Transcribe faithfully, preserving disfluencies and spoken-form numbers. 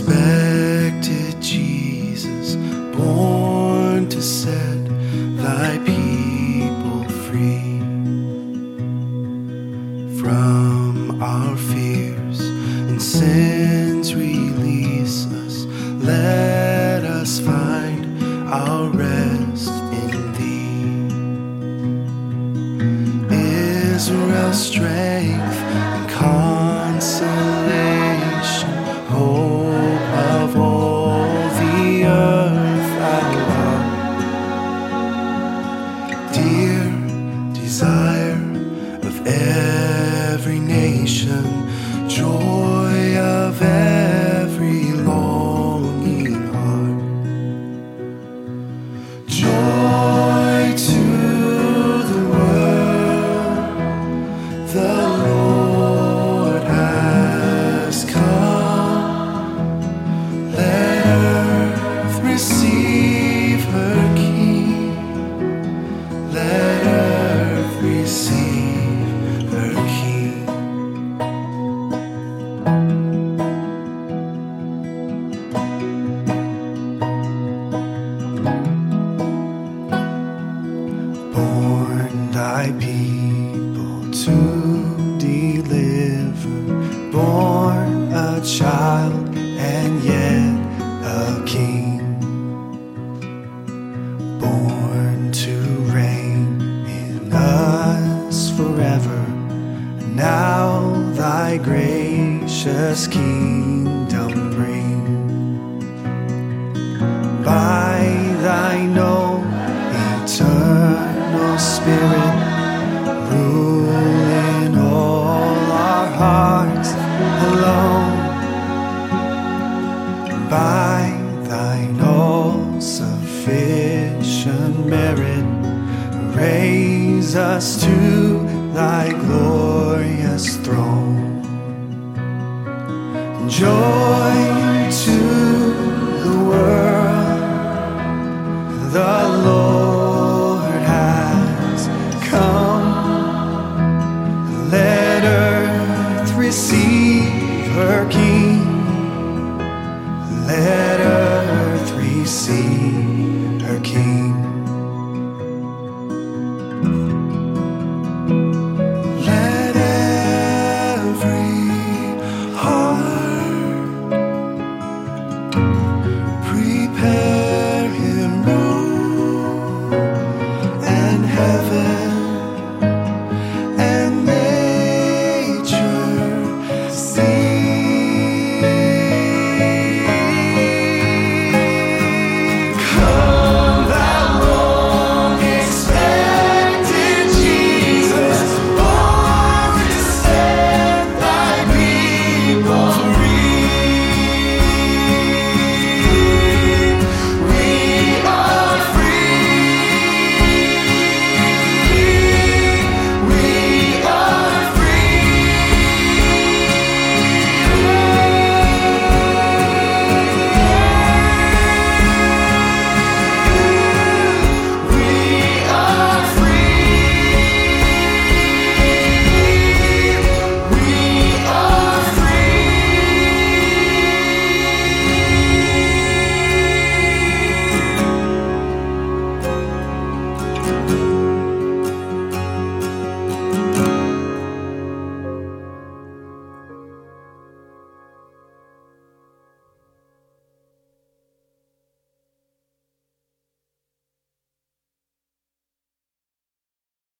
expected Jesus, born to set thy people free from our fears and sins. Release us, let us find our rest in thee. Israel's strength and consolation, hope of all the earth I love, dear desire of every nation, joy of every longing heart, joy to the world, the Lord has come. Let earth receive her King, let earth receive her King. Born thy people to deliver, born a child and yet a king, born to reign in us forever. Now thy gracious kingdom bring, by thine own eternal Spirit, rule in all our hearts alone. By thine all-sufficient merit, raise us to thy glorious throne. Joy to the world, the Lord has come. Let earth receive her King, let earth receive her King. Let every heart